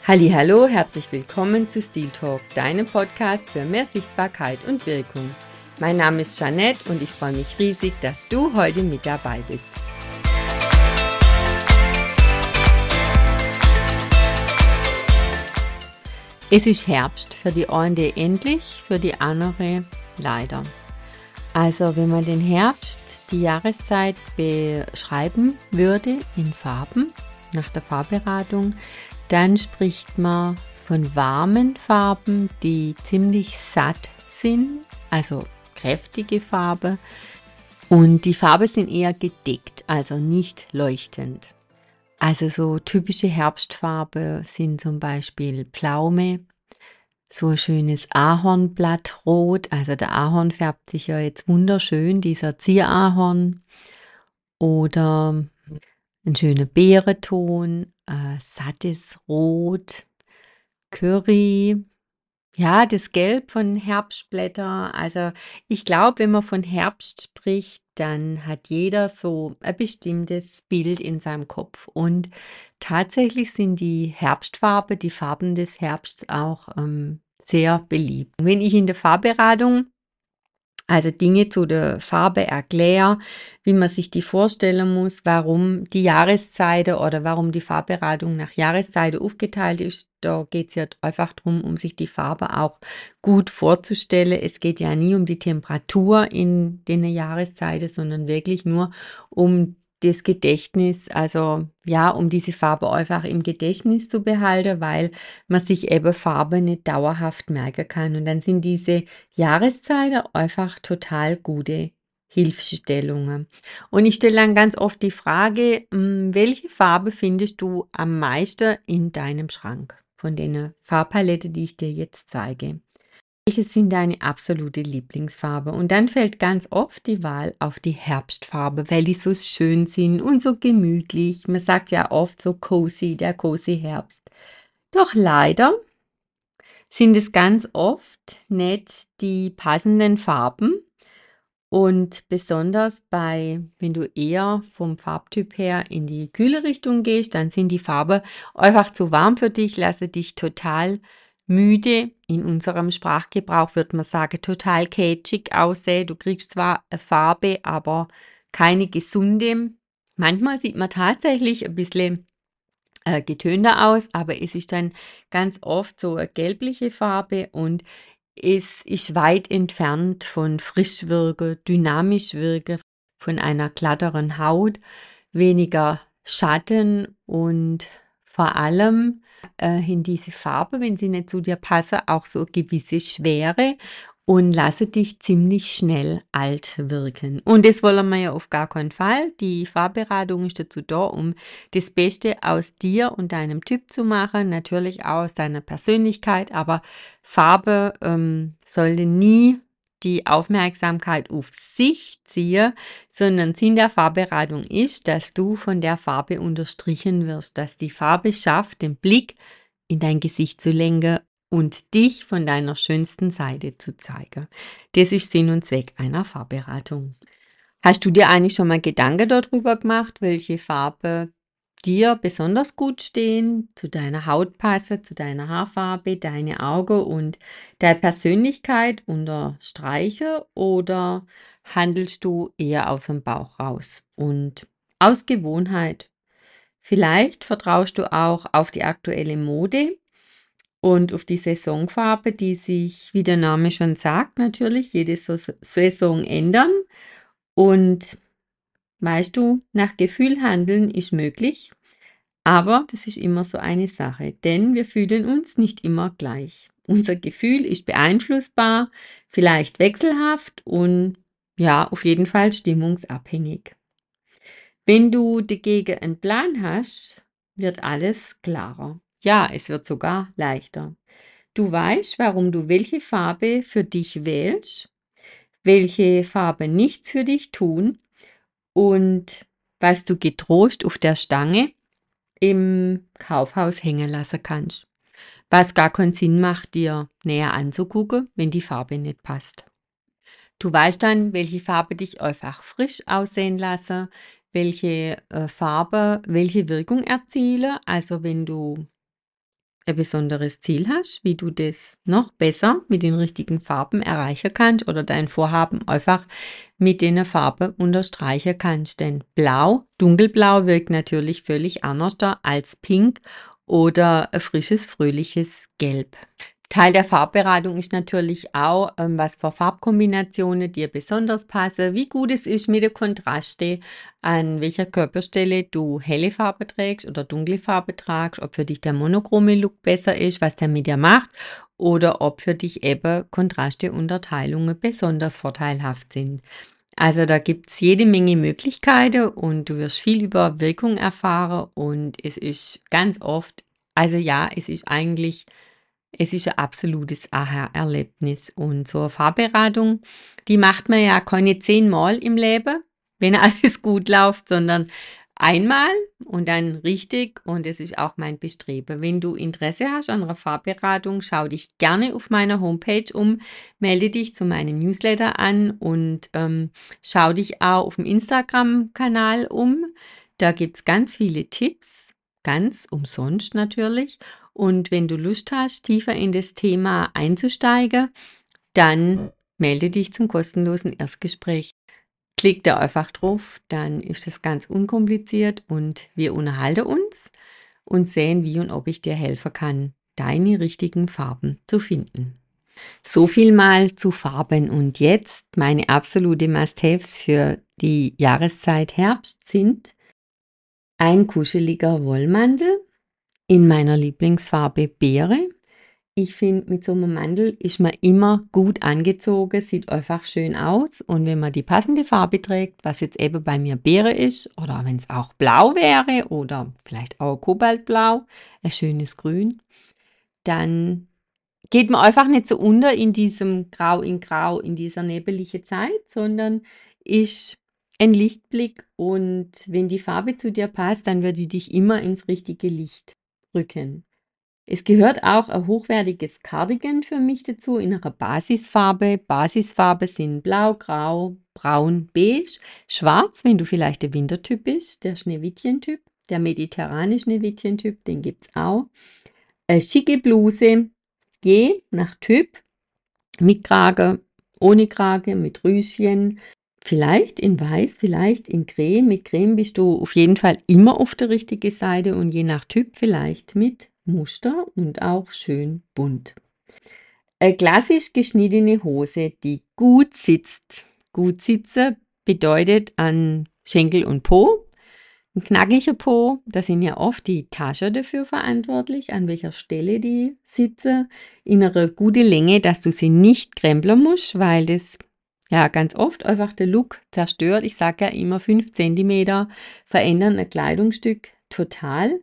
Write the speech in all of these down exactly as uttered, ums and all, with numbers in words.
Hallihallo, herzlich willkommen zu Stil Talk, deinem Podcast für mehr Sichtbarkeit und Wirkung. Mein Name ist Jeanette und ich freue mich riesig, dass du heute mit dabei bist. Es ist Herbst, für die einen endlich, für die andere leider. Also wenn man den Herbst, die Jahreszeit beschreiben würde in Farben, nach der Farbberatung, dann spricht man von warmen Farben, die ziemlich satt sind, also kräftige Farbe. Und die Farben sind eher gedeckt, also nicht leuchtend. Also so typische Herbstfarbe sind zum Beispiel Pflaume, so ein schönes Ahornblattrot, also der Ahorn färbt sich ja jetzt wunderschön, dieser Zierahorn, oder ein schöner Beerenton, äh, sattes Rot, Curry, ja, das Gelb von Herbstblätter. Also ich glaube, wenn man von Herbst spricht, dann hat jeder so ein bestimmtes Bild in seinem Kopf. Und tatsächlich sind die Herbstfarben, die Farben des Herbsts auch ähm, sehr beliebt. Wenn ich in der Farbberatung also Dinge zu der Farbe erkläre, wie man sich die vorstellen muss, warum die Jahreszeiten oder warum die Farbberatung nach Jahreszeiten aufgeteilt ist. Da geht es ja einfach darum, um sich die Farbe auch gut vorzustellen. Es geht ja nie um die Temperatur in den Jahreszeiten, sondern wirklich nur um das Gedächtnis, also ja, um diese Farbe einfach im Gedächtnis zu behalten, weil man sich eben Farbe nicht dauerhaft merken kann. Und dann sind diese Jahreszeiten einfach total gute Hilfestellungen. Und ich stelle dann ganz oft die Frage, hm, welche Farbe findest du am meisten in deinem Schrank von den Farbpaletten, die ich dir jetzt zeige? Welche sind deine absolute Lieblingsfarbe? Und dann fällt ganz oft die Wahl auf die Herbstfarbe, weil die so schön sind und so gemütlich. Man sagt ja oft so cozy, der cozy Herbst. Doch leider sind es ganz oft nicht die passenden Farben. Und besonders bei, wenn du eher vom Farbtyp her in die kühle Richtung gehst, dann sind die Farben einfach zu warm für dich, lasse dich total müde. In unserem Sprachgebrauch wird man sagen, total kitschig aussehen. Du kriegst zwar eine Farbe, aber keine gesunde. Manchmal sieht man tatsächlich ein bisschen äh, getönter aus, aber es ist dann ganz oft so eine gelbliche Farbe und es ist weit entfernt von frisch wirken, dynamisch wirken, von einer glatteren Haut, weniger Schatten und vor allem äh, in diese Farbe, wenn sie nicht zu dir passen, auch so gewisse Schwere und lasse dich ziemlich schnell alt wirken. Und das wollen wir ja auf gar keinen Fall. Die Farbberatung ist dazu da, um das Beste aus dir und deinem Typ zu machen, natürlich auch aus deiner Persönlichkeit, aber Farbe ähm, sollte nie die Aufmerksamkeit auf sich ziehen, sondern Sinn der Farbberatung ist, dass du von der Farbe unterstrichen wirst, dass die Farbe schafft, den Blick in dein Gesicht zu lenken und dich von deiner schönsten Seite zu zeigen. Das ist Sinn und Zweck einer Farbberatung. Hast du dir eigentlich schon mal Gedanken darüber gemacht, welche Farbe dir besonders gut stehen, zu deiner Haut passen, zu deiner Haarfarbe, deine Augen und deine Persönlichkeit unterstreiche, oder handelst du eher aus dem Bauch raus und aus Gewohnheit? Vielleicht vertraust du auch auf die aktuelle Mode und auf die Saisonfarbe, die sich, wie der Name schon sagt, natürlich jede Sos- Saison ändern. Und weißt du, nach Gefühl handeln ist möglich, aber das ist immer so eine Sache, denn wir fühlen uns nicht immer gleich. Unser Gefühl ist beeinflussbar, vielleicht wechselhaft und ja, auf jeden Fall stimmungsabhängig. Wenn du dagegen einen Plan hast, wird alles klarer. Ja, es wird sogar leichter. Du weißt, warum du welche Farbe für dich wählst, welche Farbe nichts für dich tun und was du getrost auf der Stange im Kaufhaus hängen lassen kannst. Was gar keinen Sinn macht, dir näher anzugucken, wenn die Farbe nicht passt. Du weißt dann, welche Farbe dich einfach frisch aussehen lasse, welche äh, Farbe welche Wirkung erziele. Also wenn du ein besonderes Ziel hast, wie du das noch besser mit den richtigen Farben erreichen kannst oder dein Vorhaben einfach mit den Farben unterstreichen kannst. Denn Blau, Dunkelblau wirkt natürlich völlig anders da als Pink oder ein frisches, fröhliches Gelb. Teil der Farbberatung ist natürlich auch, ähm, was für Farbkombinationen dir besonders passen, wie gut es ist mit den Kontraste, an welcher Körperstelle du helle Farbe trägst oder dunkle Farbe tragst, ob für dich der monochrome Look besser ist, was der mit dir macht, oder ob für dich eben Kontraste und Unterteilungen besonders vorteilhaft sind. Also da gibt es jede Menge Möglichkeiten und du wirst viel über Wirkung erfahren und es ist ganz oft, also ja, es ist eigentlich es ist ein absolutes Aha-Erlebnis und so 'ne Fahrberatung, die macht man ja keine zehnmal im Leben, wenn alles gut läuft, sondern einmal und dann richtig und es ist auch mein Bestreben. Wenn du Interesse hast an 'ner Fahrberatung, schau dich gerne auf meiner Homepage um, melde dich zu meinem Newsletter an und, ähm, schau dich auch aufm Instagram-Kanal um. Da gibt's ganz viele Tipps, ganz umsonst natürlich. Und wenn du Lust hast, tiefer in das Thema einzusteigen, dann melde dich zum kostenlosen Erstgespräch. Klick da einfach drauf, dann ist das ganz unkompliziert und wir unterhalten uns und sehen, wie und ob ich dir helfen kann, deine richtigen Farben zu finden. So viel mal zu Farben und jetzt meine absolute Must-haves für die Jahreszeit Herbst sind ein kuscheliger Wollmantel in meiner Lieblingsfarbe Beere. Ich finde, mit so einem Mantel ist man immer gut angezogen, sieht einfach schön aus und wenn man die passende Farbe trägt, was jetzt eben bei mir Beere ist oder wenn es auch blau wäre oder vielleicht auch Kobaltblau, ein schönes Grün, dann geht man einfach nicht so unter in diesem Grau in Grau, in dieser nebeligen Zeit, sondern ist ein Lichtblick und wenn die Farbe zu dir passt, dann wird die dich immer ins richtige Licht rücken. Es gehört auch ein hochwertiges Cardigan für mich dazu in einer Basisfarbe. Basisfarben sind blau, grau, braun, beige, schwarz, wenn du vielleicht der Wintertyp bist, der Schneewittchen-Typ, der mediterrane Schneewittchen-Typ, den gibt's auch. Eine schicke Bluse, je nach Typ, mit Krage, ohne Krage, mit Rüschen, vielleicht in weiß, vielleicht in Creme. Mit Creme bist du auf jeden Fall immer auf der richtigen Seite und je nach Typ vielleicht mit Muster und auch schön bunt. Eine klassisch geschnittene Hose, die gut sitzt. Gut sitzen bedeutet an Schenkel und Po. Ein knackiger Po, da sind ja oft die Taschen dafür verantwortlich, an welcher Stelle die sitzen. In einer guten Länge, dass du sie nicht krempeln musst, weil das ja ganz oft einfach den Look zerstört. Ich sage ja immer, fünf Zentimeter verändern ein Kleidungsstück total.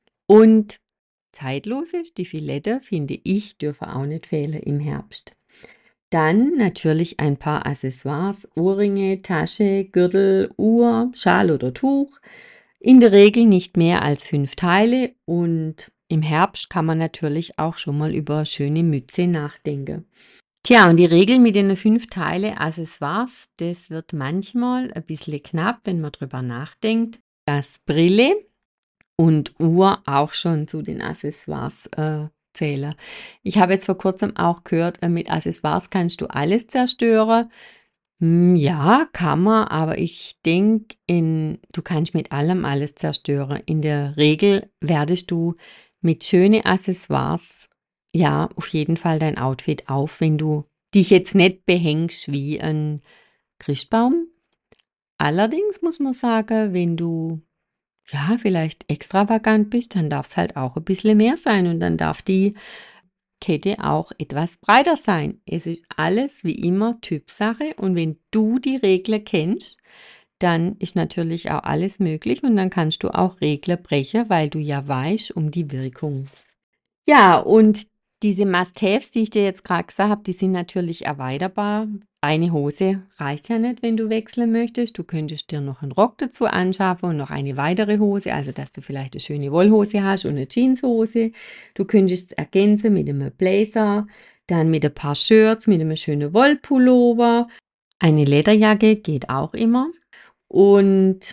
Und zeitlose Stiefeletten, finde ich, dürfen auch nicht fehlen im Herbst. Dann natürlich ein paar Accessoires, Ohrringe, Tasche, Gürtel, Uhr, Schal oder Tuch. In der Regel nicht mehr als fünf Teile und im Herbst kann man natürlich auch schon mal über schöne Mütze nachdenken. Tja, und die Regel mit den fünf Teile Accessoires, das wird manchmal ein bisschen knapp, wenn man drüber nachdenkt, dass Brille und Uhr auch schon zu den Accessoires äh, zählen. Ich habe jetzt vor kurzem auch gehört, äh, mit Accessoires kannst du alles zerstören. Hm, ja, kann man, aber ich denke, du kannst mit allem alles zerstören. In der Regel werdest du mit schönen Accessoires, ja, auf jeden Fall dein Outfit auf, wenn du dich jetzt nicht behängst wie ein Christbaum. Allerdings muss man sagen, wenn du ja, vielleicht extravagant bist, dann darf es halt auch ein bisschen mehr sein und dann darf die Kette auch etwas breiter sein. Es ist alles wie immer Typsache und wenn du die Regeln kennst, dann ist natürlich auch alles möglich und dann kannst du auch Regeln brechen, weil du ja weißt um die Wirkung. Ja, und diese Must-Haves, die ich dir jetzt gerade gesagt habe, die sind natürlich erweiterbar. Eine Hose reicht ja nicht, wenn du wechseln möchtest. Du könntest dir noch einen Rock dazu anschaffen und noch eine weitere Hose, also dass du vielleicht eine schöne Wollhose hast und eine Jeanshose. Du könntest es ergänzen mit einem Blazer, dann mit ein paar Shirts, mit einem schönen Wollpullover. Eine Lederjacke geht auch immer. Und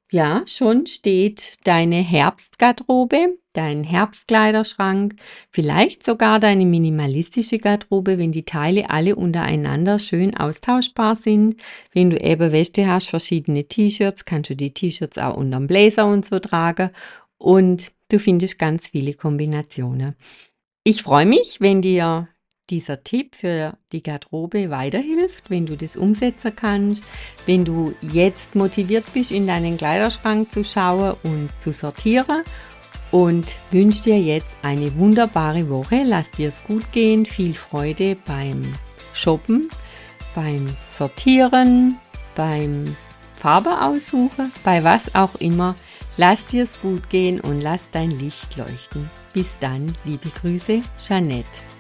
Ja, schon steht deine Herbstgarderobe, dein Herbstkleiderschrank, vielleicht sogar deine minimalistische Garderobe, wenn die Teile alle untereinander schön austauschbar sind. Wenn du eben Weste hast, verschiedene T-Shirts, kannst du die T-Shirts auch unterm Blazer und so tragen und du findest ganz viele Kombinationen. Ich freue mich, wenn dir dieser Tipp für die Garderobe weiterhilft, wenn du das umsetzen kannst, wenn du jetzt motiviert bist, in deinen Kleiderschrank zu schauen und zu sortieren und wünsche dir jetzt eine wunderbare Woche. Lass dir es gut gehen, viel Freude beim Shoppen, beim Sortieren, beim Farbe aussuchen, bei was auch immer. Lass dir es gut gehen und lass dein Licht leuchten. Bis dann, liebe Grüße, Jeanette.